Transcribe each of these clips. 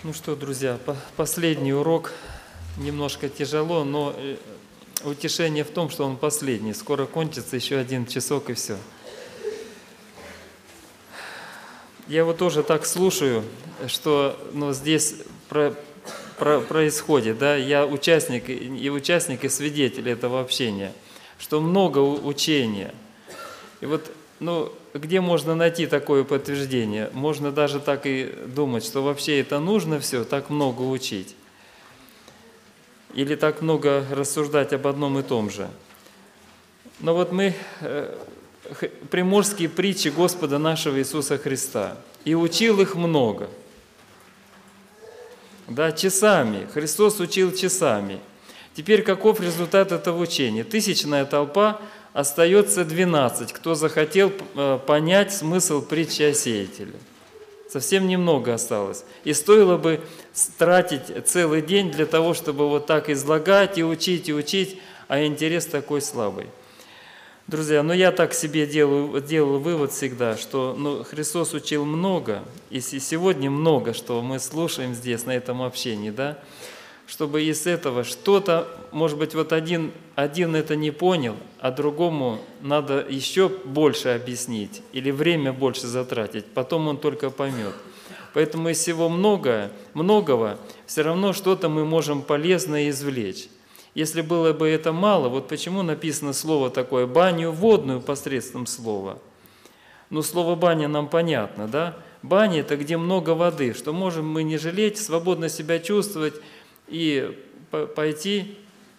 Ну что, друзья, последний урок. Немножко тяжело, но утешение в том, что он последний. Скоро кончится, еще 1 часок и все. Я вот тоже так слушаю, что здесь происходит, да, я участник и свидетель этого общения, что много учения. И вот, где можно найти такое подтверждение? Можно даже так и думать, что вообще это нужно все, так много учить. Или так много рассуждать об одном и том же. Но вот мы, приморские притчи Господа нашего Иисуса Христа, и учил их много. Да, часами. Христос учил часами. Теперь каков результат этого учения? Тысячная толпа, остается 12, кто захотел понять смысл притчи о сеятеле. Совсем немного осталось. И стоило бы тратить целый день для того, чтобы вот так излагать и учить, а интерес такой слабый. Друзья, я так себе делал вывод всегда, что Христос учил много, и сегодня много, что мы слушаем здесь, на этом общении, да, чтобы из этого что-то, может быть, вот один это не понял, а другому надо еще больше объяснить или время больше затратить, потом он только поймет. Поэтому из всего многого все равно что-то мы можем полезное извлечь. Если было бы это мало, вот почему написано слово такое «баню водную» посредством слова. Слово «баня» нам понятно, да? Баня – это где много воды, что можем мы не жалеть, свободно себя чувствовать, и пойти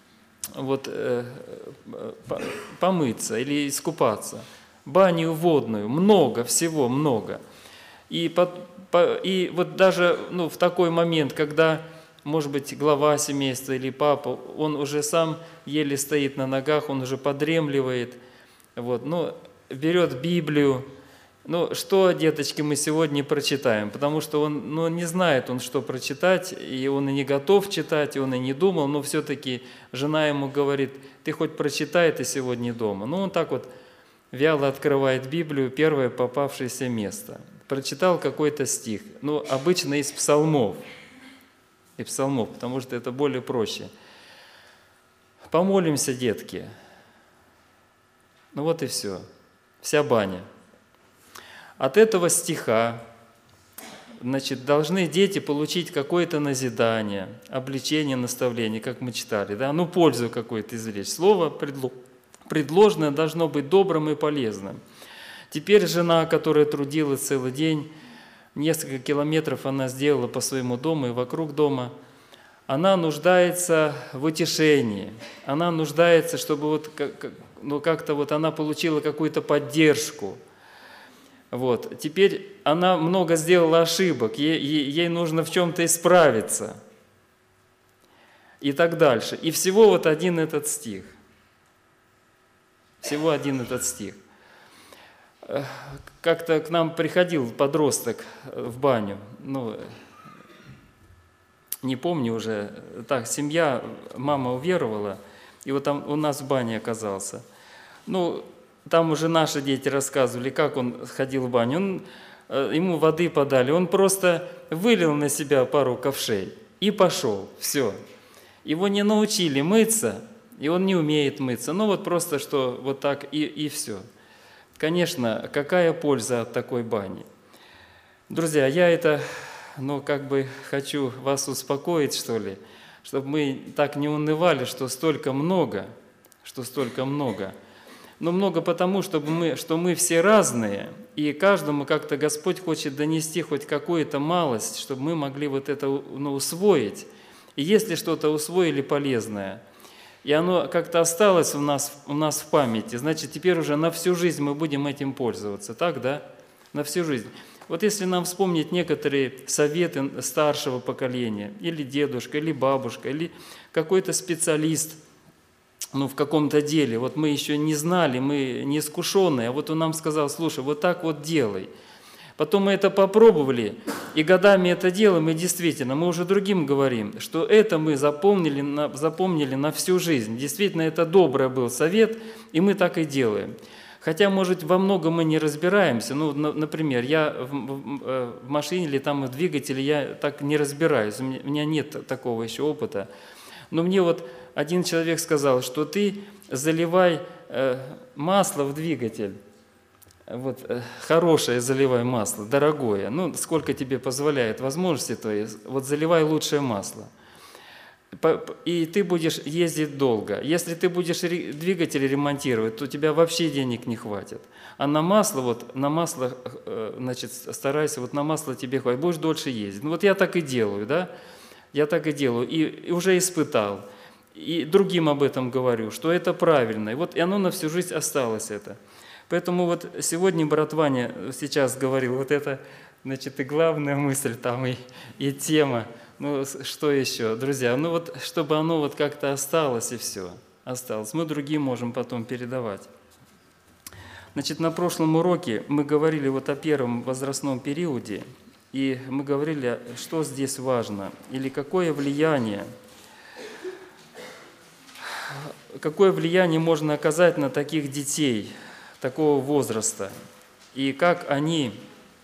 помыться или искупаться. Баню водную, много, всего много. И вот даже в такой момент, когда, может быть, глава семейства или папа, он уже сам еле стоит на ногах, он уже подремливает, берет Библию. Что, деточки, мы сегодня прочитаем? Потому что он не знает, что прочитать, и он и не готов читать, и он и не думал, но все-таки жена ему говорит: ты хоть прочитай, ты сегодня дома. Он так вот вяло открывает Библию, первое попавшееся место. Прочитал какой-то стих, обычно из псалмов, потому что это более проще. Помолимся, детки. Вот и все, вся баня. От этого стиха, должны дети получить какое-то назидание, обличение, наставление, как мы читали, да? Пользу какую-то извлечь. Слово предложенное должно быть добрым и полезным. Теперь жена, которая трудилась целый день, несколько километров она сделала по своему дому и вокруг дома, она нуждается в утешении, она нуждается, чтобы как-то она получила какую-то поддержку. Теперь она много сделала ошибок, ей нужно в чем-то исправиться. И так дальше. И всего один этот стих. Всего один этот стих. Как-то к нам приходил подросток в баню, не помню уже, так, семья, мама уверовала, и там у нас в бане оказался. Там уже наши дети рассказывали, как он ходил в баню. Ему воды подали, он просто вылил на себя пару ковшей и пошел. Все. Его не научили мыться, и он не умеет мыться. Просто что вот так и все. Конечно, какая польза от такой бани? Друзья, я хочу вас успокоить, что ли, чтобы мы так не унывали, что столько много. Но много потому, что мы все разные, и каждому как-то Господь хочет донести хоть какую-то малость, чтобы мы могли это усвоить. И если что-то усвоили полезное, и оно как-то осталось у нас в памяти, значит, теперь уже на всю жизнь мы будем этим пользоваться. Так, да? На всю жизнь. Если нам вспомнить некоторые советы старшего поколения, или дедушка, или бабушка, или какой-то специалист, в каком-то деле, мы еще не знали, мы не искушенные, а он нам сказал: слушай, вот так делай. Потом мы это попробовали, и годами это делаем, и действительно, мы уже другим говорим, что это мы запомнили на всю жизнь. Действительно, это добрый был совет, и мы так и делаем. Хотя, может, во многом мы не разбираемся. Ну, например, я в машине или там в двигателе я так не разбираюсь, у меня нет такого еще опыта. Но мне вот один человек сказал, что ты заливай масло в двигатель, вот, хорошее заливай масло, дорогое, ну, сколько тебе позволяет возможности твои, вот заливай лучшее масло. И ты будешь ездить долго. Если ты будешь двигатель ремонтировать, то у тебя вообще денег не хватит. А на масло, значит, старайся, вот на масло тебе хватит, будешь дольше ездить. Ну вот я так и делаю, да? Я так и делаю, и уже испытал. И другим об этом говорю, что это правильно. И вот и оно на всю жизнь осталось это. Поэтому вот сегодня брат Ваня сейчас говорил, вот это, значит, и главная мысль там, и тема. Ну, что еще, друзья? Ну вот, чтобы оно вот как-то осталось, и все. Осталось. Мы другим можем потом передавать. Значит, на прошлом уроке мы говорили вот о первом возрастном периоде, и мы говорили, что здесь важно, или какое влияние можно оказать на таких детей, такого возраста, и как они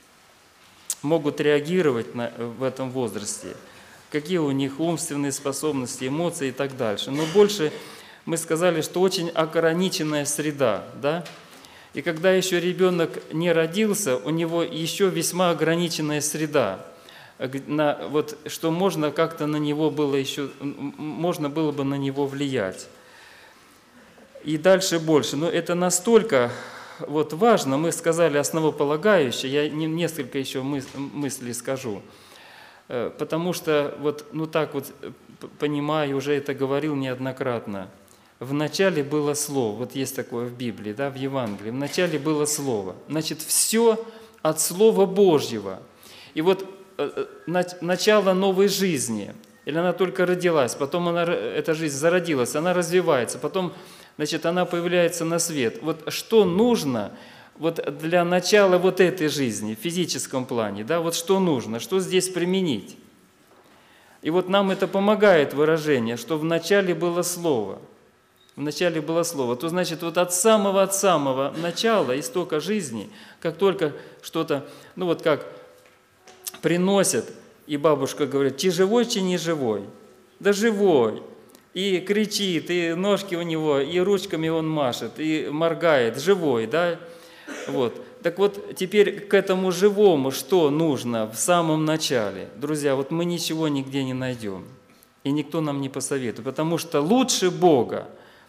могут реагировать в этом возрасте, какие у них умственные способности, эмоции и так дальше. Но больше мы сказали, что очень ограниченная среда, да? И когда еще ребенок не родился, у него еще весьма ограниченная среда, вот, что можно как-то на него было еще, можно было бы на него влиять. И дальше больше. Но это настолько вот важно, мы сказали основополагающее, я несколько еще мыслей скажу. Потому что, вот, ну так вот, понимаю, уже это говорил неоднократно, вначале было Слово, вот есть такое в Библии, да, в Евангелии, вначале было Слово. Значит, все от Слова Божьего. И вот начало новой жизни, или она только родилась, потом эта жизнь зародилась, она развивается, потом, значит, она появляется на свет. Вот что нужно вот для начала вот этой жизни, в физическом плане, да, вот что нужно, что здесь применить. И вот нам это помогает выражение, что вначале было Слово. Вначале было Слово. То значит, вот от самого начала, истока жизни, как только что-то, ну вот как приносят, и бабушка говорит, чи живой, чи не живой? Да живой. И кричит, и ножки у него, и ручками он машет, и моргает, живой, да? Вот. Так вот, теперь к этому живому что нужно в самом начале? Друзья, вот мы ничего нигде не найдем, и никто нам не посоветует, потому что лучше Бога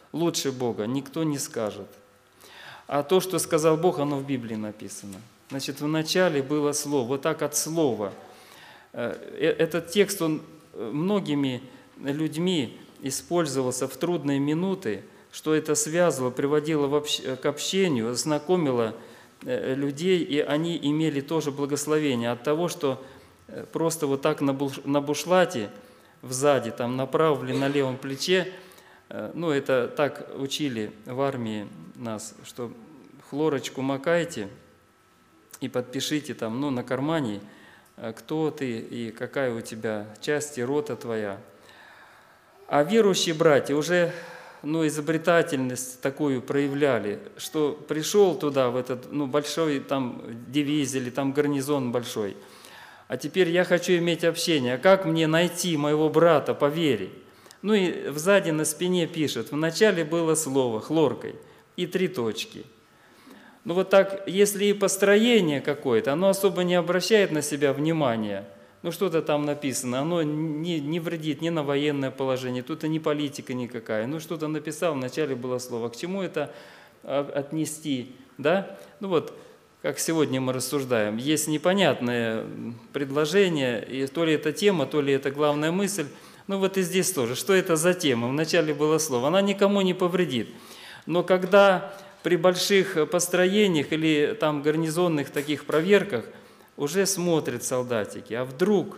никто не скажет. А то, что сказал Бог, оно в Библии написано. Значит, вначале было Слово, вот так от Слова. Этот текст, он многими людьми использовался в трудные минуты, что это связывало, приводило к общению, знакомило людей, и они имели тоже благословение от того, что просто вот так на бушлате, сзади, там направо или на левом плече, ну это так учили в армии нас, что хлорочку макайте и подпишите там, ну на кармане, кто ты и какая у тебя часть и рота твоя. А верующие братья уже изобретательность такую проявляли, что пришел туда, в этот большой там дивизий или там гарнизон большой, а теперь я хочу иметь общение, а как мне найти моего брата по вере? Ну и сзади на спине пишет, вначале было слово хлоркой и 3 точки. Ну вот так, если и построение какое-то, оно особо не обращает на себя внимания, ну что-то там написано, оно не вредит ни на военное положение, тут и не политика никакая, ну что-то написал, вначале было слово, к чему это отнести, да? Ну вот, как сегодня мы рассуждаем, есть непонятное предложение, и то ли это тема, то ли это главная мысль, ну вот и здесь тоже, что это за тема, вначале было слово, она никому не повредит, но когда при больших построениях или там гарнизонных таких проверках уже смотрят солдатики, а вдруг,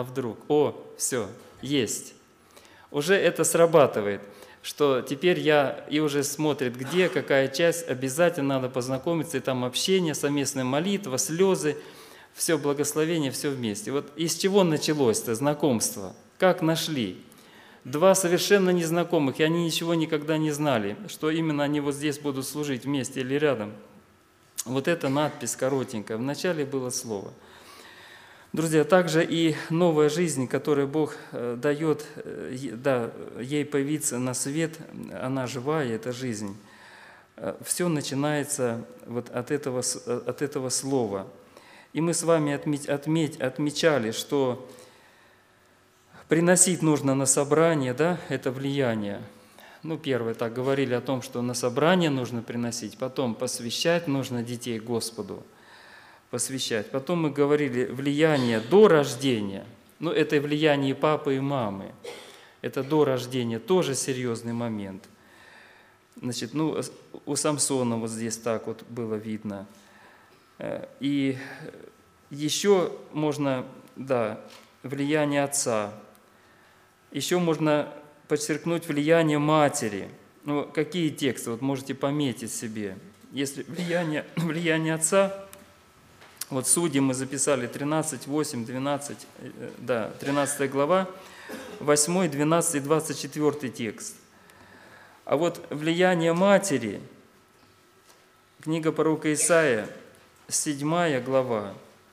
все, есть. Уже это срабатывает, что теперь и уже смотрит, где, какая часть, обязательно надо познакомиться, и там общение, совместная молитва, слезы, все благословение, все вместе. Вот из чего началось-то знакомство? Как нашли? два совершенно незнакомых, и они ничего никогда не знали, что именно они вот здесь будут служить вместе или рядом. Вот эта надпись коротенькая, вначале было слово. Друзья, также и новая жизнь, которую Бог дает, да, ей появиться на свет, она живая, эта жизнь. Все начинается вот от этого слова. И мы с вами отмечали, что приносить нужно на собрание, да, это влияние. Первое, так говорили о том, что на собрание нужно приносить, потом посвящать нужно детей Господу, посвящать. Потом мы говорили влияние до рождения, это влияние папы и мамы, это до рождения, тоже серьезный момент. Значит, у Самсона вот здесь так вот было видно. И еще можно, да, влияние отца, еще можно подчеркнуть влияние матери. Какие тексты? Вот можете пометить себе. Если влияние отца, вот Судьи мы записали 13, 8, 12, да, 13 глава, 8, 12 и 24 текст. А вот влияние матери, книга пророка Исаия, 7 глава,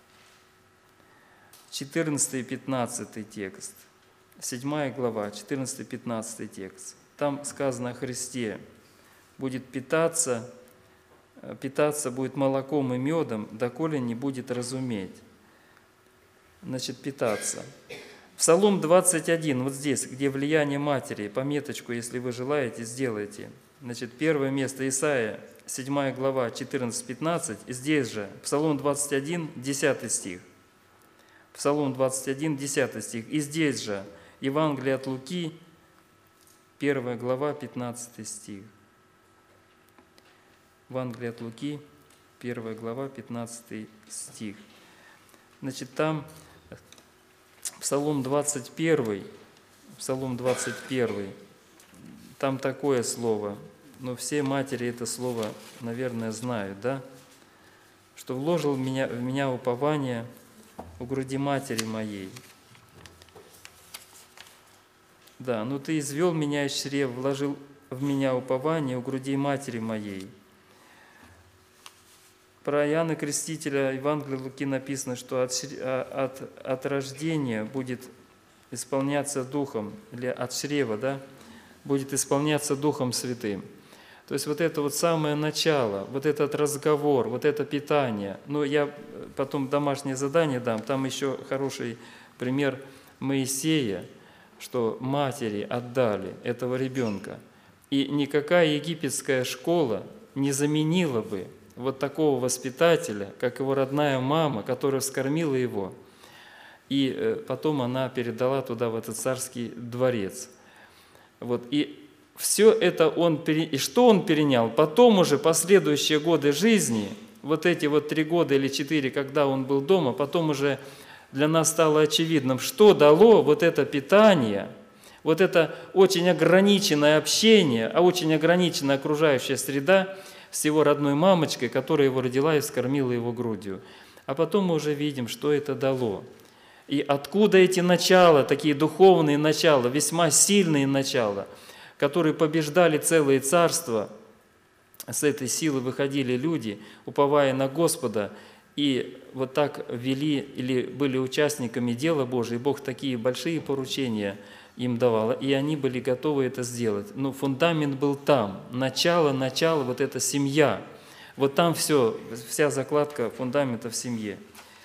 14 и 15 текст. 7 глава, 14-15 текст. Там сказано о Христе. Будет питаться будет молоком и медом, доколе не будет разуметь. Значит, питаться. Псалом 21, вот здесь, где влияние матери, пометочку, если вы желаете, сделайте. Значит, первое место Исаия, 7 глава, 14-15, здесь же, Псалом 21, 10 стих. Псалом 21, 10 стих. И здесь же, Евангелие от Луки, 1 глава, 15 стих. Евангелие от Луки, 1 глава, 15 стих. Значит, там Псалом 21, там такое слово, но все матери это слово, наверное, знают, да? Что вложил в меня упование у груди матери моей. Да, ты извел меня из чрева, вложил в меня упование у груди матери моей. Про Иоанна Крестителя, Евангелие Луки написано, что от рождения будет исполняться Духом, или от чрева, да, будет исполняться Духом Святым. То есть вот это вот самое начало, вот этот разговор, вот это питание. Я потом домашнее задание дам, там еще хороший пример Моисея, что матери отдали этого ребенка. И никакая египетская школа не заменила бы вот такого воспитателя, как его родная мама, которая вскормила его. И потом она передала туда, в этот царский дворец. И все это и что он перенял? Потом уже последующие годы жизни, вот эти 3 года или 4, когда он был дома, потом уже для нас стало очевидным, что дало вот это питание, вот это очень ограниченное общение, а очень ограниченная окружающая среда с его родной мамочкой, которая его родила и вскормила его грудью. А потом мы уже видим, что это дало. И откуда эти начала, такие духовные начала, весьма сильные начала, которые побеждали целые царства, с этой силы выходили люди, уповая на Господа, и вот так вели или были участниками дела Божьего, и Бог такие большие поручения им давал, и они были готовы это сделать. Фундамент был там, начало, вот эта семья. Вот там вся закладка фундамента в семье.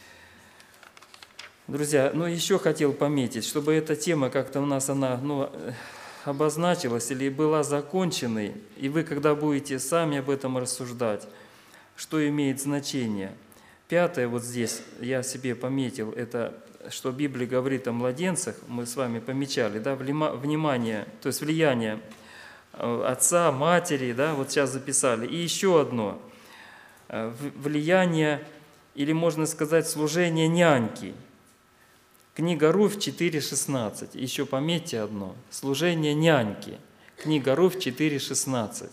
Друзья, еще хотел пометить, чтобы эта тема как-то у нас, она обозначилась или была законченной, и вы, когда будете сами об этом рассуждать, что имеет значение. 5 вот здесь я себе пометил, это что Библия говорит о младенцах, мы с вами помечали, да, внимание, то есть влияние отца, матери, да, вот сейчас записали. И еще одно, влияние, или можно сказать, служение няньки. Книга Руфь 4:16, еще пометьте одно, служение няньки. Книга Руфь 4:16.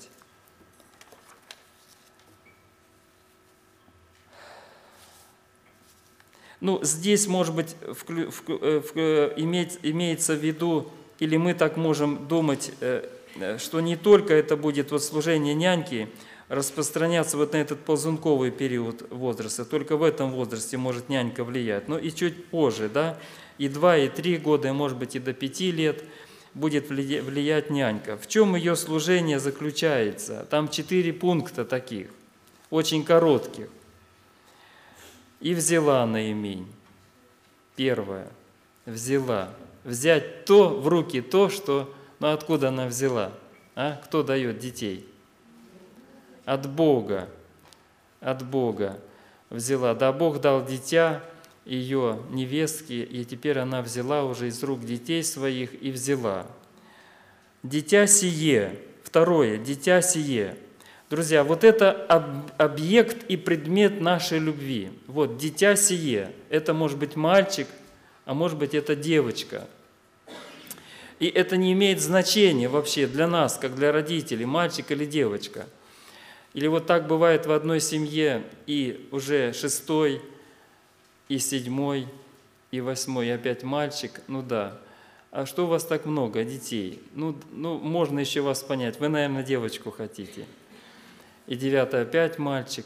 Здесь, может быть, имеется в виду или мы так можем думать, что не только это будет вот служение няньки распространяться вот на этот ползунковый период возраста, только в этом возрасте может нянька влиять, но и чуть позже, да, и 2, и 3 года, и может быть и до 5 лет будет влиять нянька. В чем ее служение заключается? Там 4 пункта таких, очень коротких. И взяла Наимень. Первое. Взяла. Взять то в руки, то, что... Ну откуда она взяла? А? Кто дает детей? От Бога. От Бога взяла. Да, Бог дал дитя ее невестке, и теперь она взяла уже из рук детей своих и взяла. Дитя сие. Второе. Дитя сие. Друзья, вот это объект и предмет нашей любви. Вот, дитя сие. Это может быть мальчик, а может быть это девочка. И это не имеет значения вообще для нас, как для родителей, мальчик или девочка. Или вот так бывает в одной семье и уже 6-й, и 7-й, и 8-й, и опять мальчик. Ну да. А что у вас так много детей? Ну можно еще вас понять. Вы, наверное, девочку хотите. И 9-й опять мальчик.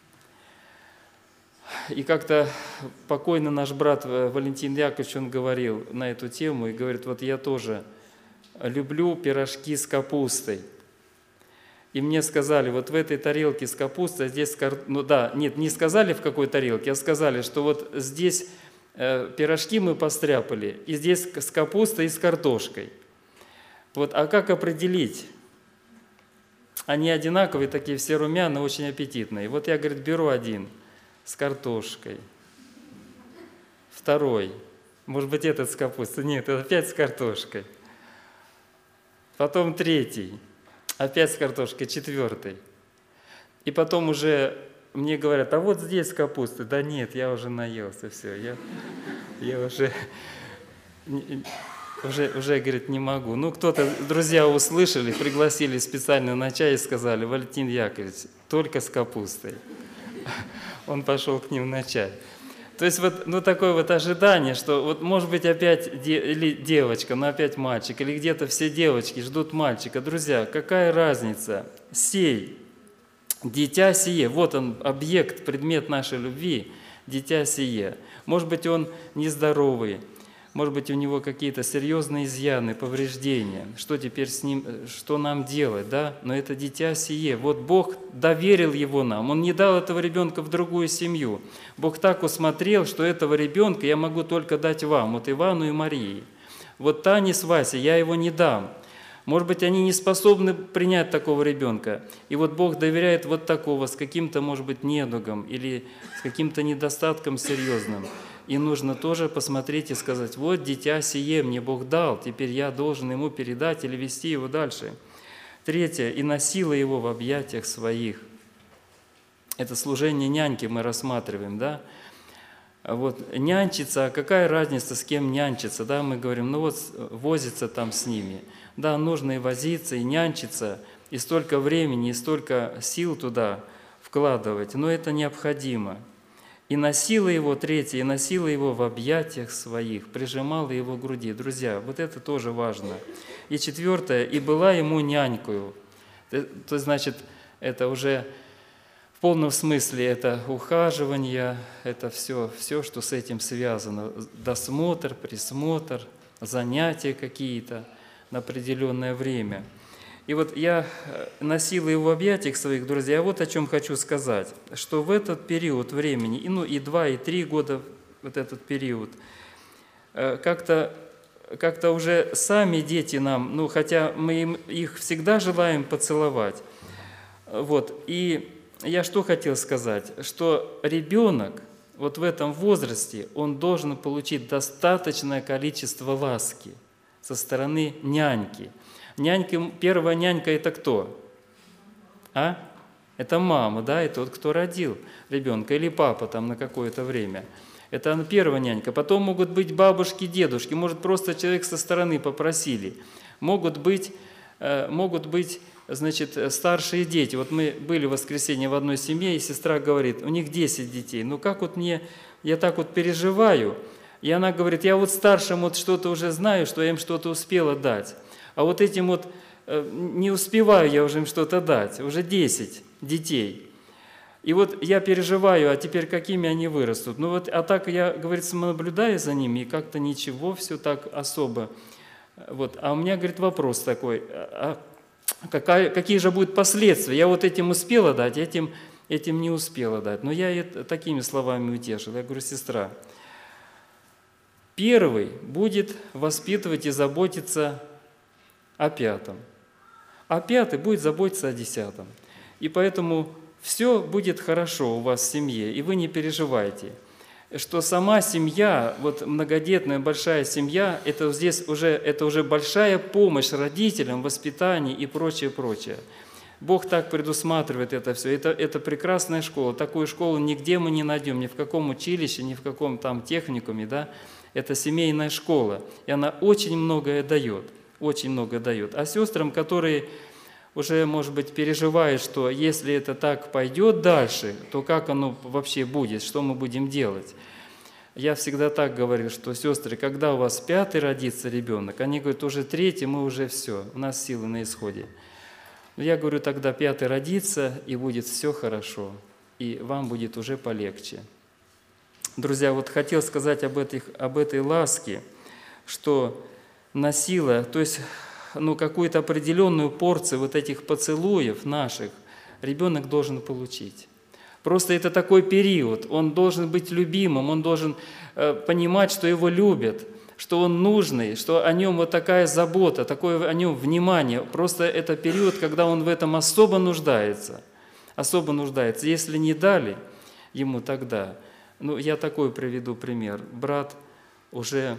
И как-то покойный наш брат Валентин Яковлевич, он говорил на эту тему, и говорит, вот я тоже люблю пирожки с капустой. И мне сказали, вот в этой тарелке с капустой, а здесь, ну да, нет, не сказали в какой тарелке, а сказали, что вот здесь пирожки мы постряпали, и здесь с капустой и с картошкой. Вот, а как определить? Они одинаковые, такие все румяные, очень аппетитные. Вот я, говорит, беру один с картошкой, второй, может быть, этот с капустой, нет, это опять с картошкой. Потом третий, опять с картошкой, 4-й. И потом уже мне говорят, а вот здесь капуста. Да нет, я уже наелся, все, я уже, говорит, не могу. Ну, кто-то, друзья услышали, пригласили специально на чай и сказали, Валентин Яковлевич, только с капустой. Он пошел к ним на чай. То есть вот ну, такое вот ожидание, что вот может быть опять или девочка, но опять мальчик, или где-то все девочки ждут мальчика. Друзья, какая разница? Сей, дитя сие, вот он, объект, предмет нашей любви, дитя сие. Может быть, он нездоровый, может быть, у него какие-то серьезные изъяны, повреждения. Что теперь с ним, что нам делать, да? Но это дитя сие. Вот Бог доверил его нам. Он не дал этого ребенка в другую семью. Бог так усмотрел, что этого ребенка я могу только дать вам, вот Ивану и Марии. Вот Тане с Васей я его не дам. Может быть, они не способны принять такого ребенка. И вот Бог доверяет вот такого, с каким-то, может быть, недугом или с каким-то недостатком серьезным. И нужно тоже посмотреть и сказать, вот дитя сие мне Бог дал, теперь я должен ему передать или вести его дальше. Третье, и носила его в объятиях своих. Это служение няньки мы рассматриваем, да? Вот, нянчиться, а какая разница, с кем нянчиться, да? Мы говорим, ну вот возиться там с ними. Да, нужно и возиться, и нянчиться, и столько времени, и столько сил туда вкладывать, но это необходимо. И носила его, третье, и носила его в объятиях своих, прижимала его к груди. Друзья, вот это тоже важно. И четвертое, и была ему нянькою. То значит, это уже в полном смысле это ухаживание, это все, что с этим связано. Досмотр, присмотр, занятия какие-то на определенное время. И вот я носила его в объятиях своих, друзья, вот о чем хочу сказать, что в этот период времени, и 2, и 3 года, вот этот период, как-то уже сами дети нам, ну, хотя мы их всегда желаем поцеловать, вот, и я что хотел сказать, что ребенок вот в этом возрасте, он должен получить достаточное количество ласки со стороны няньки. Первая нянька – это кто? Это мама, да, это тот, кто родил ребенка, или папа там на какое-то время. Это первая нянька. Потом могут быть бабушки, дедушки, может, просто человек со стороны попросили. Могут быть, значит, старшие дети. Вот мы были в воскресенье в одной семье, и сестра говорит, у них 10 детей. Ну как вот я так вот переживаю, И она говорит, я вот старшим вот что-то уже знаю, что я им что-то успела дать. А вот этим вот не успеваю я уже им что-то дать. Уже 10 детей. И вот я переживаю, а теперь какими они вырастут. Ну вот, а так я, говорит, наблюдаю за ними, и как-то ничего, все так особо. Вот. А у меня, говорит, вопрос такой, какие же будут последствия? Я вот этим успела дать, этим не успела дать. Но я это такими словами утешил. Я говорю, сестра, первый будет воспитывать и заботиться о пятом, а пятый будет заботиться о 10. И поэтому все будет хорошо у вас в семье, и вы не переживайте, что сама семья, вот многодетная большая семья, это уже большая помощь родителям в воспитании и прочее, прочее. Бог так предусматривает это все. Это прекрасная школа. Такую школу нигде мы не найдем, ни в каком училище, ни в каком там техникуме, да. Это семейная школа, и она очень многое дает, очень много дает. А сестрам, которые уже, может быть, переживают, что если это так пойдет дальше, то как оно вообще будет, что мы будем делать? Я всегда так говорю, что, сестры, когда у вас 5-й родится ребенок, они говорят, уже 3-й, мы уже все, у нас силы на исходе. Но я говорю, тогда 5-й родится, и будет все хорошо, и вам будет уже полегче. Друзья, вот хотел сказать об этой ласке, что носила, то есть какую-то определенную порцию вот этих поцелуев наших ребенок должен получить. Просто это такой период, он должен быть любимым, он должен понимать, что его любят, что он нужный, что о нем вот такая забота, такое о нем внимание. Просто это период, когда он в этом особо нуждается. Особо нуждается. Если не дали ему тогда, я такой приведу пример. Брат уже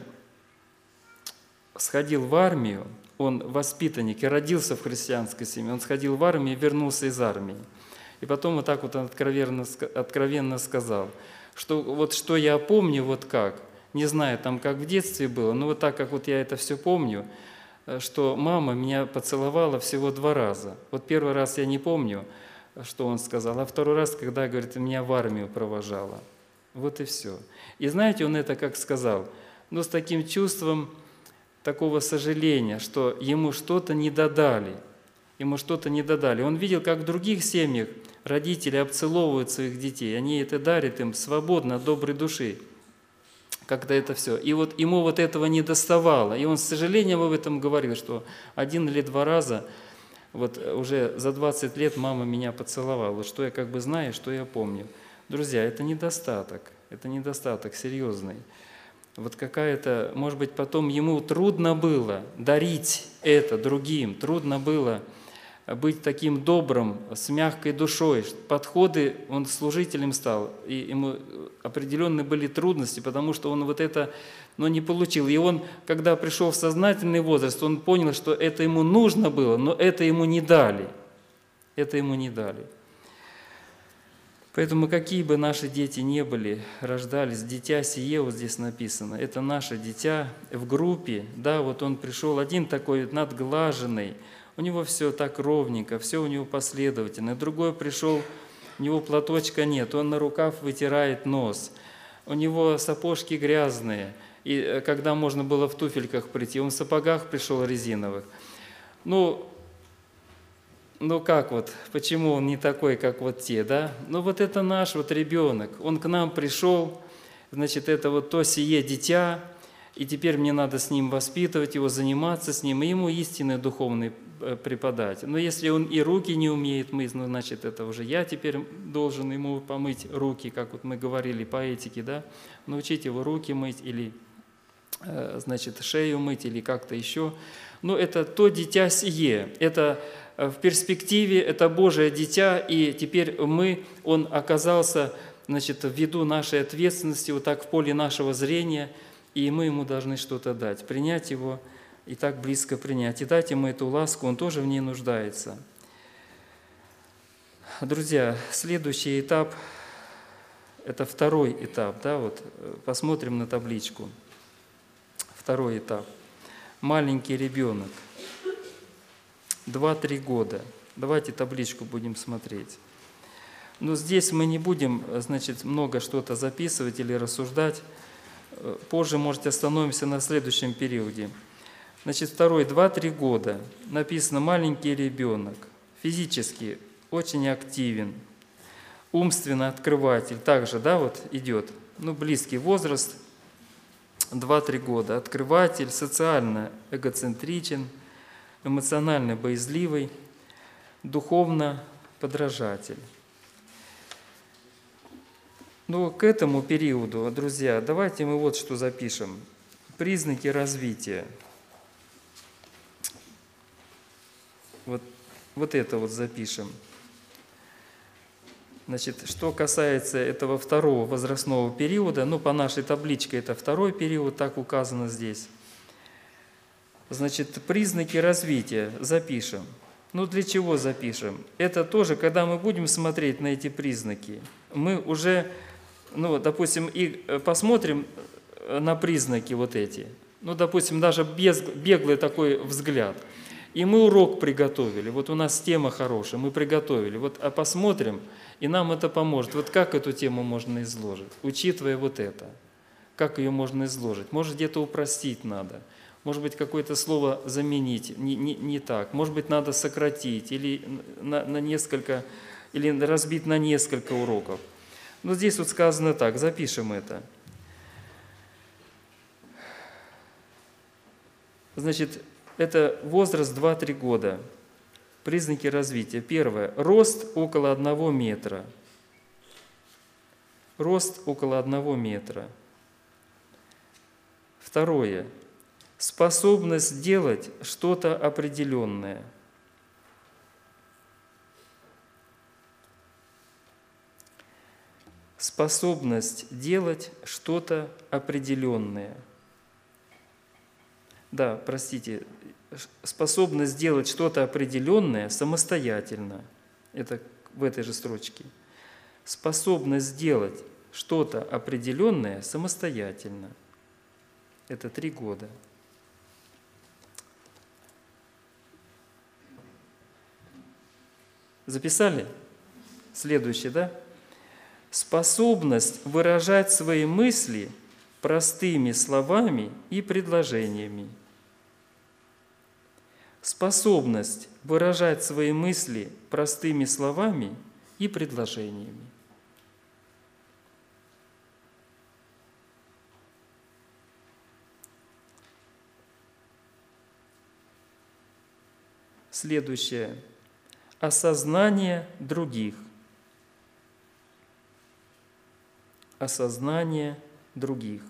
сходил в армию, он воспитанник и родился в христианской семье. Он сходил в армию и вернулся из армии. И потом вот так вот он откровенно сказал, что вот что я помню, вот как, не знаю, там как в детстве было, но вот так как вот я это все помню, что мама меня поцеловала всего 2 раза. Вот первый раз я не помню, что он сказал, а второй раз, когда, говорит, меня в армию провожала. Вот и все. И знаете, он это как сказал? С таким чувством такого сожаления, что ему что-то не додали. Ему что-то не додали. Он видел, как в других семьях родители обцеловывают своих детей. Они это дарят им свободно, от доброй души. Как-то это все. И вот ему вот этого не доставало. И он с сожалением об этом говорил, что 1 или 2 раза, вот уже за 20 лет мама меня поцеловала. Вот что я как бы знаю, что я помню. Друзья, это недостаток серьезный. Вот какая-то, может быть, потом ему трудно было дарить это другим, трудно было быть таким добрым, с мягкой душой. Подходы, он служителем стал, и ему определенные были трудности, потому что он вот это не получил. И он, когда пришел в сознательный возраст, он понял, что это ему нужно было, но это ему не дали. Это ему не дали. Поэтому какие бы наши дети ни были, рождались, дитя сие, вот здесь написано, это наше дитя в группе, да, вот он пришел один такой надглаженный, у него все так ровненько, все у него последовательно, другой пришел, у него платочка нет, он на рукав вытирает нос, у него сапожки грязные, и когда можно было в туфельках прийти, он в сапогах пришел резиновых. Как вот, почему он не такой, как вот те, да? Вот это наш вот ребенок, он к нам пришел, значит, это вот то сие дитя, и теперь мне надо с ним воспитывать его, заниматься с ним, и ему истинный духовный преподать. Но если он и руки не умеет мыть, значит, это уже я теперь должен ему помыть руки, как вот мы говорили по этике, да? Научить его руки мыть или, значит, шею мыть или как-то еще. Это то дитя сие, это в перспективе это Божие дитя, и теперь он оказался, значит, ввиду нашей ответственности, вот так в поле нашего зрения, и мы ему должны что-то дать, принять его и так близко принять, и дать ему эту ласку, он тоже в ней нуждается. Друзья, следующий этап, это 2-й этап, да, вот посмотрим на табличку. 2-й этап. Маленький ребенок. 2-3 года. Давайте табличку будем смотреть. Здесь мы не будем, значит, много что-то записывать или рассуждать. Позже, может, остановимся на следующем периоде. Значит, второй, 2-3 года. Написано, маленький ребенок, физически очень активен, умственно открыватель. Также, да, вот идет, близкий возраст, 2-3 года. Открыватель, социально эгоцентричен, эмоционально боязливый, духовно подражатель. Но к этому периоду, друзья, давайте мы вот что запишем. Признаки развития. Вот это вот запишем. Значит, что касается этого второго возрастного периода, по нашей табличке это второй период, так указано здесь. Значит, признаки развития запишем. Для чего запишем? Это тоже, когда мы будем смотреть на эти признаки, мы уже, допустим, и посмотрим на признаки вот эти. Допустим, даже беглый такой взгляд. И мы урок приготовили. Вот у нас тема хорошая, мы приготовили. А посмотрим, и нам это поможет. Вот как эту тему можно изложить, учитывая вот это? Как ее можно изложить? Может, где-то упростить надо. Может быть, какое-то слово заменить не так. Может быть, надо сократить или на несколько, или разбить на несколько уроков. Здесь вот сказано так, запишем это. Значит, это возраст 2-3 года. Признаки развития. Первое. Рост около 1 метра. Рост около 1 метра. Второе. Способность делать что-то определенное. Способность делать что-то определенное. Да, простите, способность делать что-то определенное самостоятельно. Это в этой же строчке. Способность делать что-то определенное самостоятельно. Это 3 года. Записали? Следующее, да? Способность выражать свои мысли простыми словами и предложениями. Способность выражать свои мысли простыми словами и предложениями. Следующее. Осознание других. Осознание других.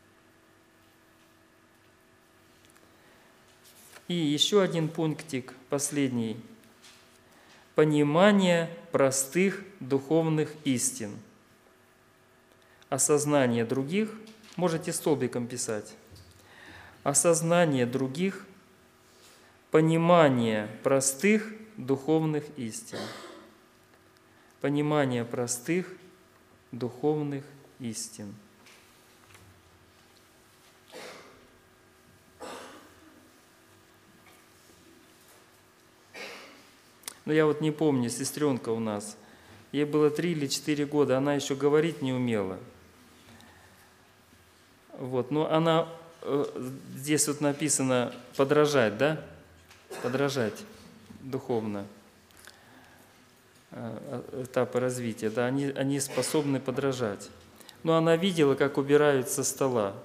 И еще один пунктик, последний. Понимание простых духовных истин. Осознание других, можете столбиком писать. Осознание других, понимание простых духовных истин. Понимание простых духовных истин. Но я вот не помню, сестренка у нас, ей было 3 или 4 года, она еще говорить не умела. Но она, здесь вот написано подражать, да? Подражать духовно. Этапы развития, да, они способны подражать. Но она видела, как убирают со стола.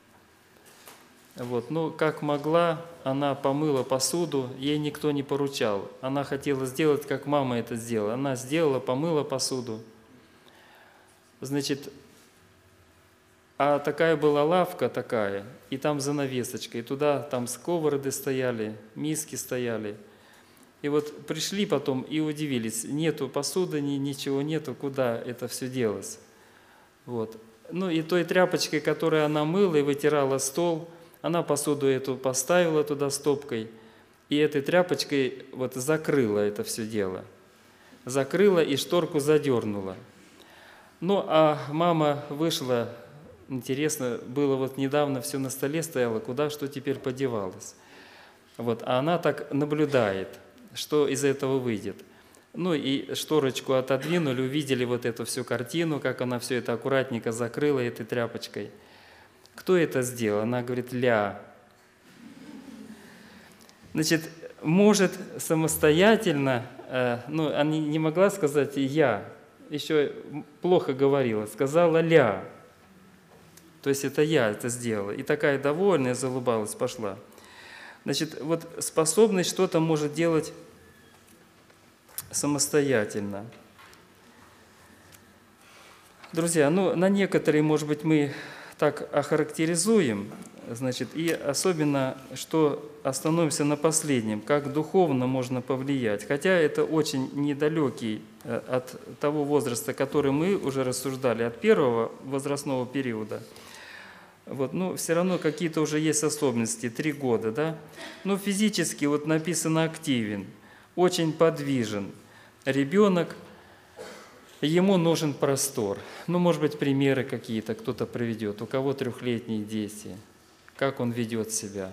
Как могла, она помыла посуду, ей никто не поручал. Она хотела сделать, как мама это сделала. Она сделала, помыла посуду. Значит, а такая была лавка такая, и там занавесочка, и туда там сковороды стояли, миски стояли. И вот пришли потом и удивились, нету посуды, ничего нету, куда это все делось. И той тряпочкой, которой она мыла и вытирала стол, она посуду эту поставила туда стопкой, и этой тряпочкой закрыла это все дело. Закрыла и шторку задернула. А мама вышла, интересно, было недавно все на столе стояло, куда что теперь подевалось. А она так наблюдает, что из этого выйдет. И шторочку отодвинули, увидели эту всю картину, как она все это аккуратненько закрыла этой тряпочкой. Кто это сделал? Она говорит, ля. Значит, может самостоятельно, она не могла сказать я, еще плохо говорила, сказала ля. То есть это я это сделала. И такая довольная, залыбалась, пошла. Значит, вот способность что-то может делать самостоятельно. Друзья, на некоторые, может быть, мы так охарактеризуем, значит, и особенно, что остановимся на последнем, как духовно можно повлиять. Хотя это очень недалекий от того возраста, который мы уже рассуждали, от первого возрастного периода. Вот, все равно какие-то уже есть особенности, 3 года, да? Но физически вот написано активен, очень подвижен. Ребенок, ему нужен простор. Может быть, примеры какие-то кто-то приведет. У кого 3-летние дети, как он ведет себя.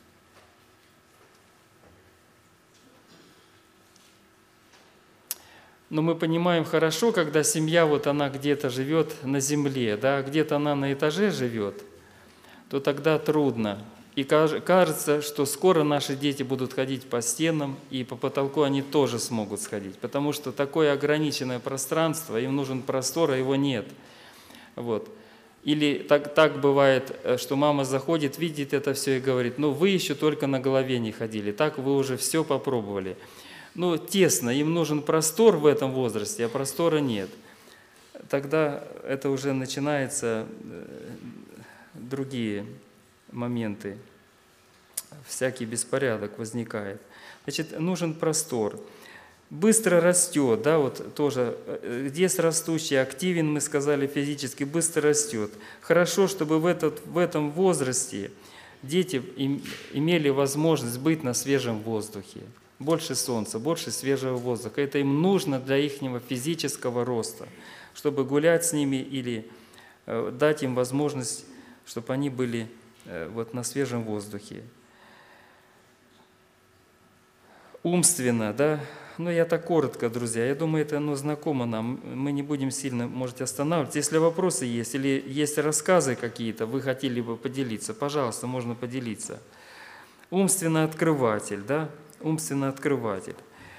Но мы понимаем хорошо, когда семья, вот она где-то живет на земле, да, где-то она на этаже живет, то тогда трудно. И кажется, что скоро наши дети будут ходить по стенам, и по потолку они тоже смогут сходить, потому что такое ограниченное пространство, им нужен простор, а его нет. Вот. Или так бывает, что мама заходит, видит это все и говорит, вы еще только на голове не ходили, так вы уже все попробовали. Тесно, им нужен простор в этом возрасте, а простора нет. Тогда это уже начинаются другие моменты, всякий беспорядок возникает. Значит, нужен простор. Быстро растет, да, вот тоже, есть растущий, активен, мы сказали, физически, быстро растет. Хорошо, чтобы в этом возрасте дети имели возможность быть на свежем воздухе. Больше солнца, больше свежего воздуха. Это им нужно для их физического роста, чтобы гулять с ними или дать им возможность, чтобы они были вот на свежем воздухе. Умственно, да? Я так коротко, друзья. Я думаю, это знакомо нам. Мы не будем сильно, можете останавливаться. Если вопросы есть или есть рассказы какие-то, вы хотели бы поделиться, пожалуйста, можно поделиться. Умственно открыватель, да? Умственно открыватель.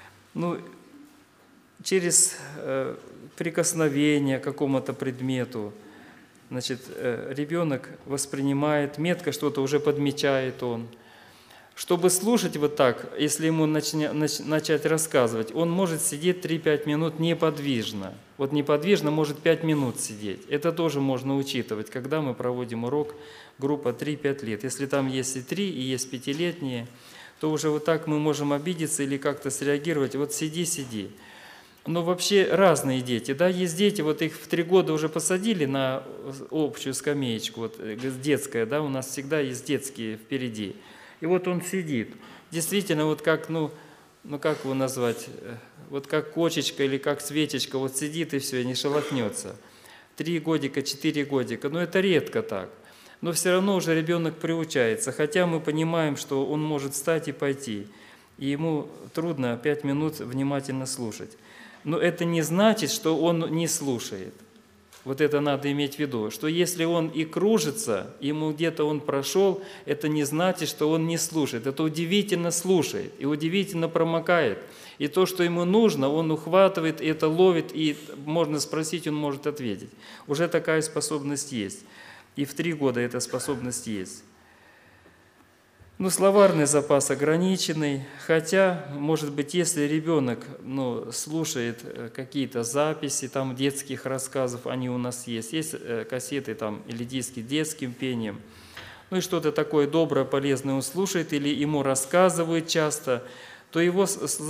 Через прикосновение к какому-то предмету, значит, ребенок воспринимает, метко что-то уже подмечает он. Чтобы слушать вот так, если ему начать рассказывать, он может сидеть 3-5 минут неподвижно. Вот неподвижно может 5 минут сидеть. Это тоже можно учитывать, когда мы проводим урок, группа 3-5 лет. Если там есть и 3, и есть 5-летние, то уже вот так мы можем обидеться или как-то среагировать. Вот сиди. Но вообще разные дети, да, есть дети, вот их в 3 года уже посадили на общую скамеечку, вот детская, да, у нас всегда есть детские впереди. И вот он сидит. Действительно, вот как, как его назвать, вот как кочечка или как свечечка, вот сидит и все, и не шелохнется. 3 годика, 4 годика, это редко так. Но все равно уже ребенок приучается, хотя мы понимаем, что он может встать и пойти, и ему трудно 5 минут внимательно слушать. Но это не значит, что он не слушает. Вот это надо иметь в виду, что если он и кружится, ему где-то он прошел, это не значит, что он не слушает. Это удивительно слушает и удивительно промокает. И то, что ему нужно, он ухватывает, и это ловит, и можно спросить, он может ответить. Уже такая способность есть. И в 3 года эта способность есть. Словарный запас ограниченный, хотя, может быть, если ребенок слушает какие-то записи там, детских рассказов, они у нас есть кассеты там, или диски с детским пением, и что-то такое доброе, полезное он слушает, или ему рассказывают часто, то его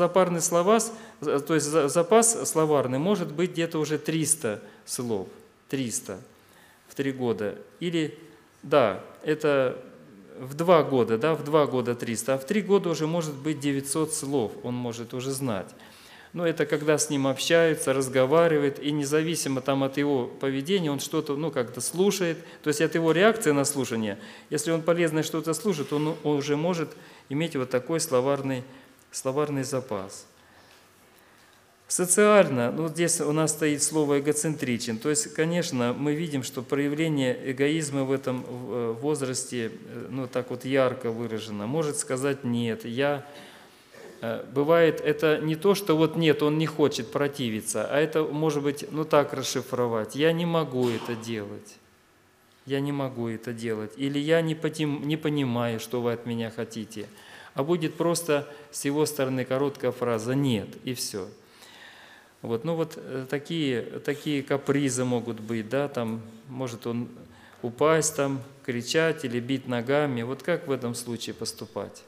запас словарный может быть где-то уже 300 слов, 300 в 3 года. Или, да, это в 2 года, да, в 2 года 300, а в 3 года уже может быть 900 слов, он может уже знать. Но это когда с ним общаются, разговаривают, и независимо там от его поведения, он что-то, как-то слушает, то есть от его реакции на слушание, если он полезное что-то слушает, он уже может иметь вот такой словарный запас. Социально, ну здесь у нас стоит слово эгоцентричен. То есть, конечно, мы видим, что проявление эгоизма в этом возрасте, ну так вот ярко выражено. Может сказать нет, бывает, это не то, что вот нет, он не хочет противиться, а это может быть, ну так расшифровать. Я не могу это делать. Я не могу это делать. Или я не понимаю, что вы от меня хотите. А будет просто с его стороны короткая фраза «нет» и все. Вот, ну вот такие капризы могут быть, да, там может он упасть, там, кричать или бить ногами. Вот как в этом случае поступать?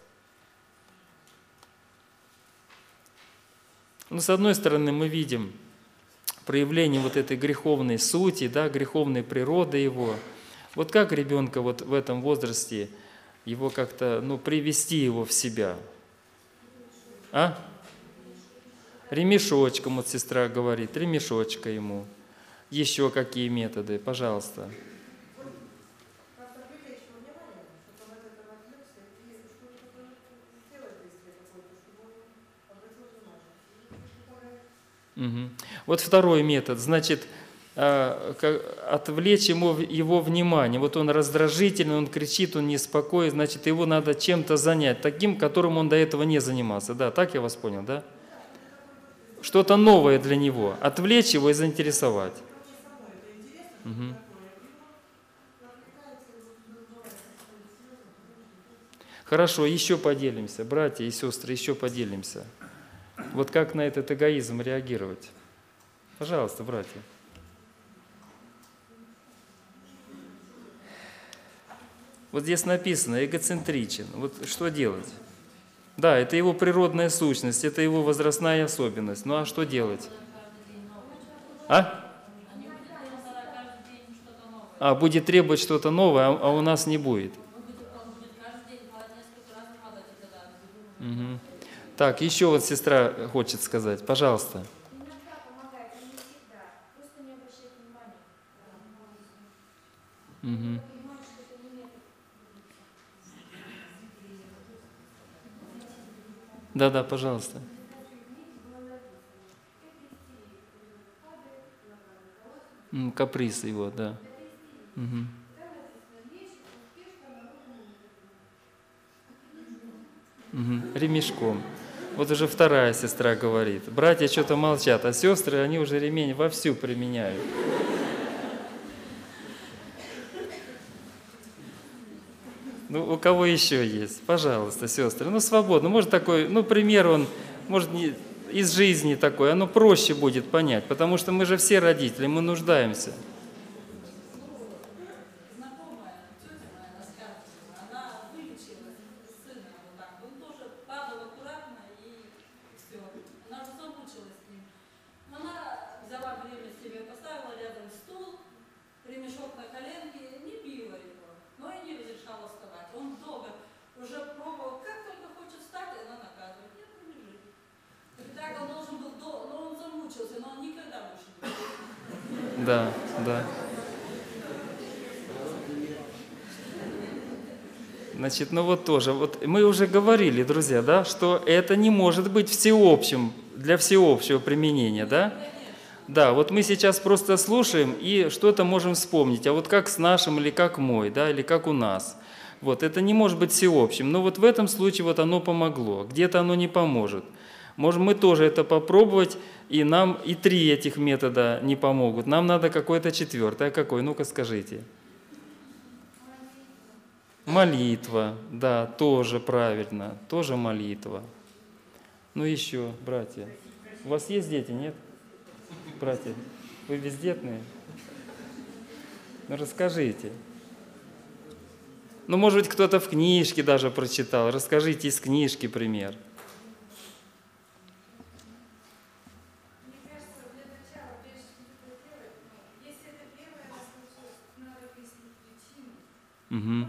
Ну, с одной стороны, мы видим проявление вот этой греховной сути, да, греховной природы его. Вот как ребенка вот в этом возрасте, его как-то, ну, привести его в себя? А? Ремешочком, вот сестра говорит, ремешочка ему. Еще какие методы, пожалуйста. Угу. Вот второй метод, значит, отвлечь его внимание. Вот он раздражительный, он кричит, он неспокоен, значит, его надо чем-то занять, таким, которым он до этого не занимался. Да, так я вас понял, да? Что-то новое для него. Отвлечь его и заинтересовать. Угу. Хорошо, еще поделимся, братья и сестры, еще поделимся. Вот как на этот эгоизм реагировать? Пожалуйста, братья. Вот здесь написано эгоцентричен. Вот что делать? Да, это его природная сущность, это его возрастная особенность. Ну а что делать? Будет требовать что-то новое, а у нас не будет. Угу. Так, еще вот сестра хочет сказать. Пожалуйста. Иногда помогает, но не всегда. Просто не обращать внимания. Угу. Да, пожалуйста. Каприз его, да. Угу. Угу. Ремешком. Вот уже вторая сестра говорит. Братья что-то молчат, а сестры, они уже ремень вовсю применяют. Ну, у кого еще есть? Пожалуйста, сестры. Ну, свободно. Может, такой, ну, пример он, может, не из жизни такой, оно проще будет понять, потому что мы же все родители, мы нуждаемся. Да. Значит, ну вот тоже, вот мы уже говорили, друзья, да, что это не может быть всеобщим, для всеобщего применения, да? Да, вот мы сейчас просто слушаем и что-то можем вспомнить, а вот как с нашим или как мой, да, или как у нас. Вот, это не может быть всеобщим, но вот в этом случае вот оно помогло, где-то оно не поможет. Можем мы тоже это попробовать, и нам и 3 этих метода не помогут. Нам надо какой-то 4. А какой? Ну-ка скажите. Молитва, да, тоже правильно, тоже молитва. Ну еще, братья. У вас есть дети, нет? Братья, вы бездетные? Ну расскажите. Ну, может быть, кто-то в книжке даже прочитал. Расскажите из книжки пример. Угу.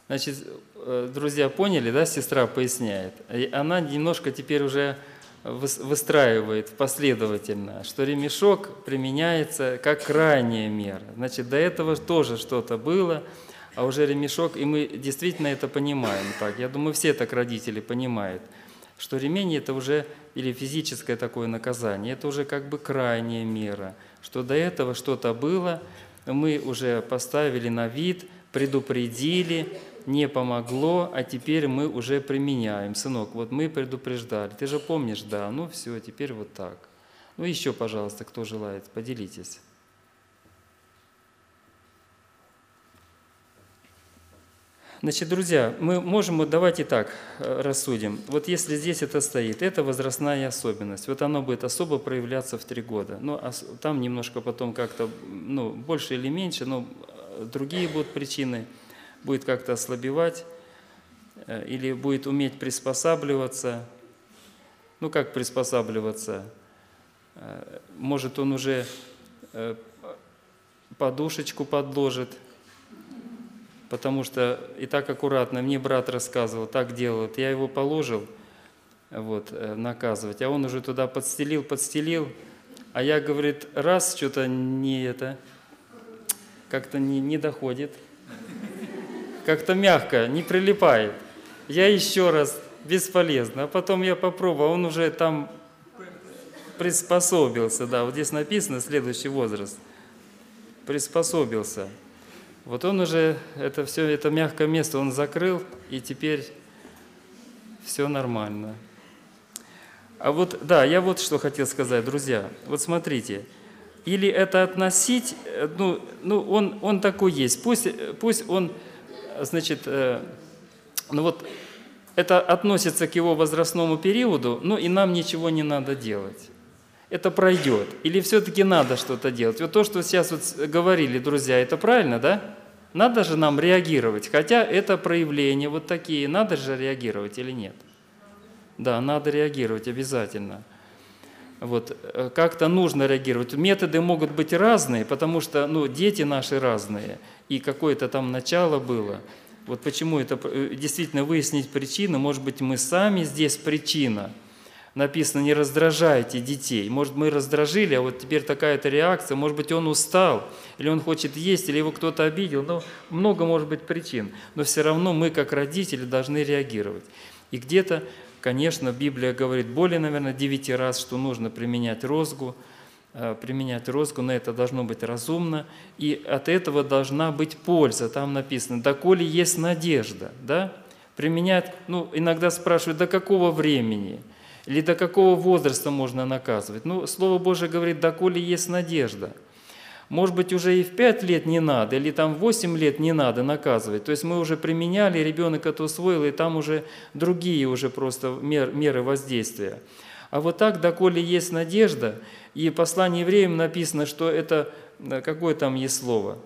Значит, друзья, поняли, да, сестра поясняет. И она немножко теперь уже выстраивает последовательно, что ремешок применяется как крайняя мера. Значит, до этого тоже что-то было, а уже ремешок, и мы действительно это понимаем так. Я думаю, все так родители понимают, что ремень – это уже, или физическое такое наказание, это уже как бы крайняя мера, что до этого что-то было, мы уже поставили на вид, предупредили, не помогло, а теперь мы уже применяем. Сынок, вот мы предупреждали, ты же помнишь, да, ну все, теперь вот так. Ну еще, пожалуйста, кто желает, поделитесь. Значит, друзья, мы можем, вот давайте так рассудим. Вот если здесь это стоит, это возрастная особенность. Вот оно будет особо проявляться в 3 года. Ну, там немножко потом как-то, ну, больше или меньше, но другие будут причины. Будет как-то ослабевать или будет уметь приспосабливаться. Ну, как приспосабливаться? Может, он уже подушечку подложит, потому что и так аккуратно, мне брат рассказывал, так делают, я его положил, вот, наказывать, а он уже туда подстелил, а я, говорит, раз, что-то не это, как-то не доходит, как-то мягко, не прилипает. Я еще раз, бесполезно, а потом я попробовал, он уже там приспособился, да, вот здесь написано следующий возраст, приспособился. Вот он уже это все, это мягкое место он закрыл, и теперь все нормально. А вот, да, я вот что хотел сказать, друзья. Вот смотрите, или это относить, ну он такой есть, пусть он, значит, ну вот это относится к его возрастному периоду, ну и нам ничего не надо делать. Это пройдет. Или все-таки надо что-то делать? Вот то, что сейчас вот говорили, друзья, это правильно, да? Надо же нам реагировать. Хотя это проявления вот такие. Надо же реагировать или нет? Да, надо реагировать обязательно. Вот, как-то нужно реагировать. Методы могут быть разные, потому что ну, дети наши разные. И какое-то там начало было. Вот почему это действительно выяснить причину. Может быть, мы сами здесь причина. Написано, не раздражайте детей. Может, мы раздражили, а вот теперь такая-то реакция. Может быть, он устал, или он хочет есть, или его кто-то обидел. Ну, много может быть причин. Но все равно мы, как родители, должны реагировать. И где-то, конечно, Библия говорит более, наверное, 9 раз, что нужно применять розгу, но это должно быть разумно. И от этого должна быть польза. Там написано, доколе есть надежда. Да? Применять, ну, иногда спрашивают, до какого времени? Или до какого возраста можно наказывать? Ну, Слово Божие говорит, доколе есть надежда. Может быть, уже и в 5 лет не надо, или там в 8 лет не надо наказывать. То есть мы уже применяли, ребенок это усвоил, и там уже другие уже просто меры воздействия. А вот так, доколе есть надежда, и в послании евреям написано, что это, какое там есть слово?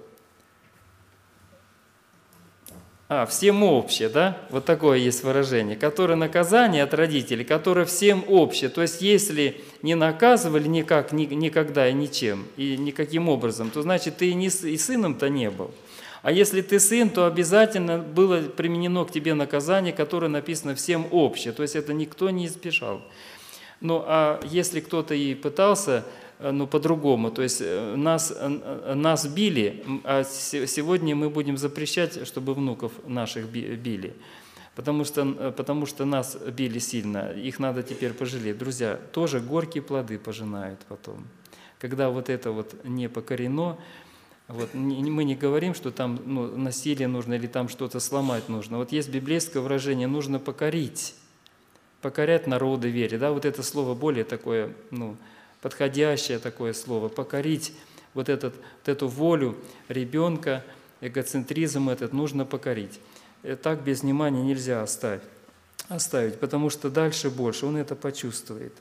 Всем общее, да? Вот такое есть выражение. Которое наказание от родителей, которое всем общее. То есть, если не наказывали никак, никогда и ничем, и никаким образом, то значит, ты и сыном-то не был. А если ты сын, то обязательно было применено к тебе наказание, которое написано всем общее. То есть, это никто не избежал. Ну, а если кто-то и пытался, ну, по-другому, то есть нас били, а сегодня мы будем запрещать, чтобы внуков наших били, потому что нас били сильно, их надо теперь пожалеть. Друзья, тоже горькие плоды пожинают потом. Когда вот это вот не покорено, вот, мы не говорим, что там насилие нужно или там что-то сломать нужно. Вот есть библейское выражение «нужно покорить». Покорять народы вере, да, вот это слово более такое, подходящее такое слово, покорить вот эту волю ребенка, эгоцентризм этот нужно покорить. Так без внимания нельзя оставить, потому что дальше больше, он это почувствует.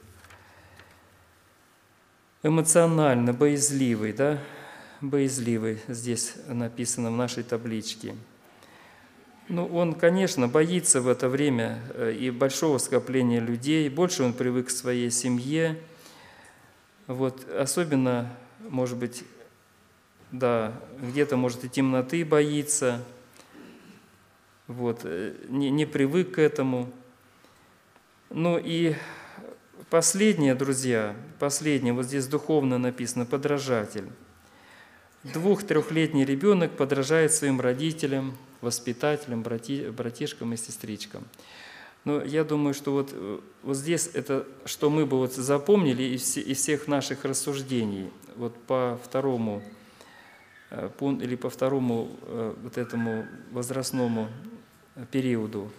Эмоционально, боязливый, да, боязливый здесь написано в нашей табличке. Он, конечно, боится в это время и большого скопления людей, больше он привык к своей семье. Вот, особенно, может быть, да, где-то, может, и темноты боится. вот, не привык к этому. Ну и последнее, друзья, последнее, вот здесь духовно написано, подражатель. 2-3-летний ребенок подражает своим родителям, воспитателям, братишкам и сестричкам. Но я думаю, что вот здесь это, что мы бы вот запомнили из всех наших рассуждений, вот по второму или по второму вот этому возрастному периоду,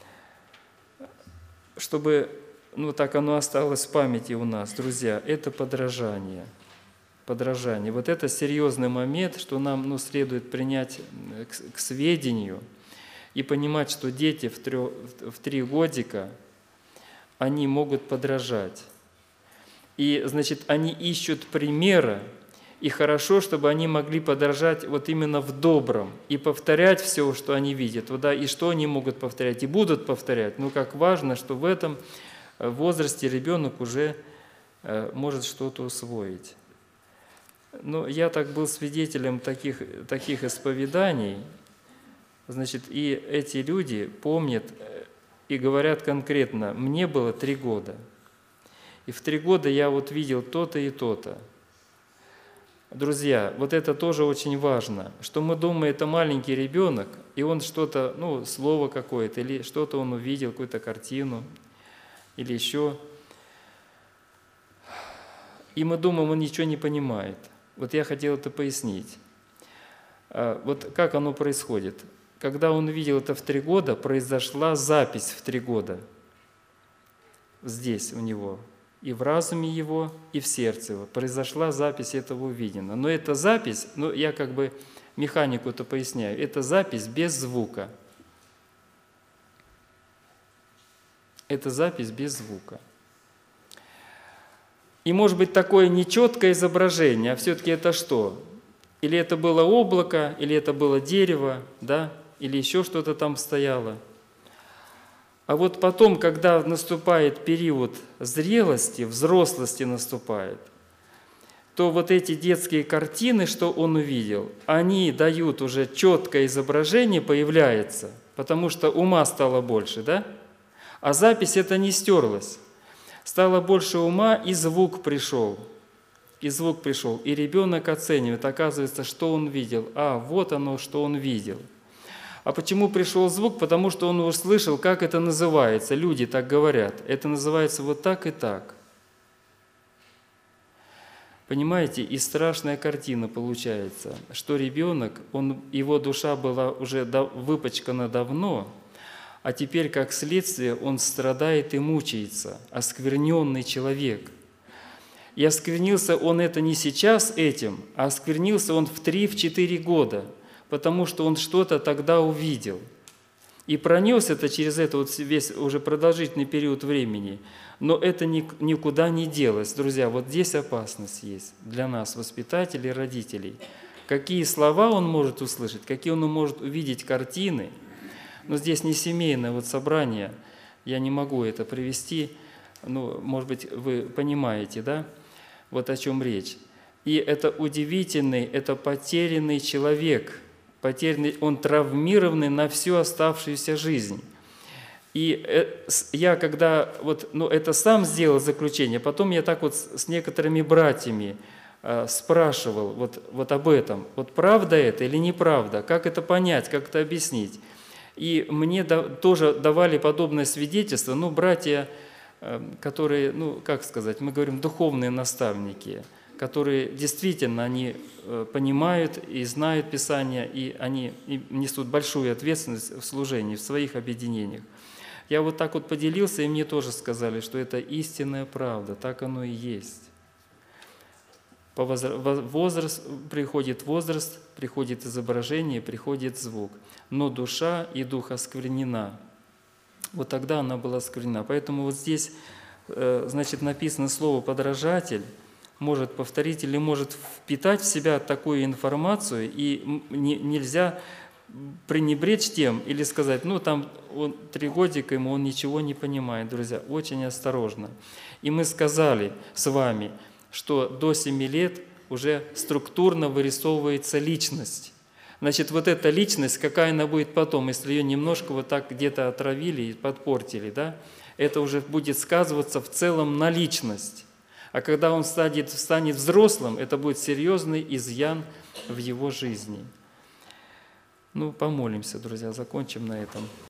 чтобы так оно осталось в памяти у нас, друзья, это подражание. Подражание. Вот это серьезный момент, что нам следует принять к сведению и понимать, что дети в 3 годика, они могут подражать. И, значит, они ищут примера, и хорошо, чтобы они могли подражать вот именно в добром и повторять все, что они видят. Вот, да, и что они могут повторять, и будут повторять. Но как важно, что в этом возрасте ребенок уже может что-то усвоить. Но я так был свидетелем таких исповеданий, значит, и эти люди помнят и говорят конкретно: мне было 3 года, и в 3 года я вот видел то-то и то-то. Друзья, вот это тоже очень важно, что мы думаем, это маленький ребенок, и он что-то, слово какое-то, или что-то он увидел, какую-то картину, или еще. И мы думаем, он ничего не понимает. Вот я хотел это пояснить. Вот как оно происходит. Когда он увидел это в 3 года, произошла запись в 3 года. Здесь у него. И в разуме его, и в сердце его. Произошла запись этого увиденного. Но эта запись, я как бы механику-то поясняю, это запись без звука. Это запись без звука. И может быть такое нечеткое изображение, а все-таки это что? Или это было облако, или это было дерево, да? Или еще что-то там стояло. А вот потом, когда наступает период зрелости, взрослости наступает, то вот эти детские картины, что он увидел, они дают уже четкое изображение, появляется, потому что ума стало больше, да? А запись это не стерлась. Стало больше ума, и звук пришел. И звук пришел. И ребенок оценивает, оказывается, что он видел. Вот оно, что он видел. А почему пришел звук? Потому что он услышал, как это называется. Люди так говорят. Это называется вот так и так. Понимаете? И страшная картина получается, что ребенок, его душа была уже выпачкана давно, а теперь, как следствие, он страдает и мучается, оскверненный человек. И осквернился он это не сейчас этим, а осквернился он в 3-4 года, потому что он что-то тогда увидел. И пронес это через это весь уже продолжительный период времени. Но это никуда не делось. Друзья, вот здесь опасность есть для нас, воспитателей, родителей. Какие слова он может услышать, какие он может увидеть картины. Но здесь не семейное собрание, я не могу это привести, может быть, вы понимаете, да, вот о чем речь. И это удивительный, это потерянный человек, он травмированный на всю оставшуюся жизнь. И я когда это сам сделал заключение, потом я так с некоторыми братьями спрашивал вот об этом, правда это или неправда, как это понять, как это объяснить. И мне тоже давали подобное свидетельство, братья, которые, как сказать, мы говорим, духовные наставники, которые действительно, они понимают и знают Писание, и они несут большую ответственность в служении, в своих объединениях. Я вот так поделился, и мне тоже сказали, что это истинная правда, так оно и есть. Приходит возраст, приходит изображение, приходит звук. Но душа и дух осквернена. Вот тогда она была осквернена. Поэтому вот здесь, значит, написано слово «подражатель», может повторить или может впитать в себя такую информацию, и нельзя пренебречь тем или сказать, там он 3 годика ему, он ничего не понимает. Друзья, очень осторожно. И мы сказали с вами, что до 7 лет уже структурно вырисовывается личность. Значит, вот эта личность, какая она будет потом, если ее немножко вот так где-то отравили и подпортили, да, это уже будет сказываться в целом на личность. А когда он станет взрослым, это будет серьезный изъян в его жизни. Ну, помолимся, друзья, закончим на этом.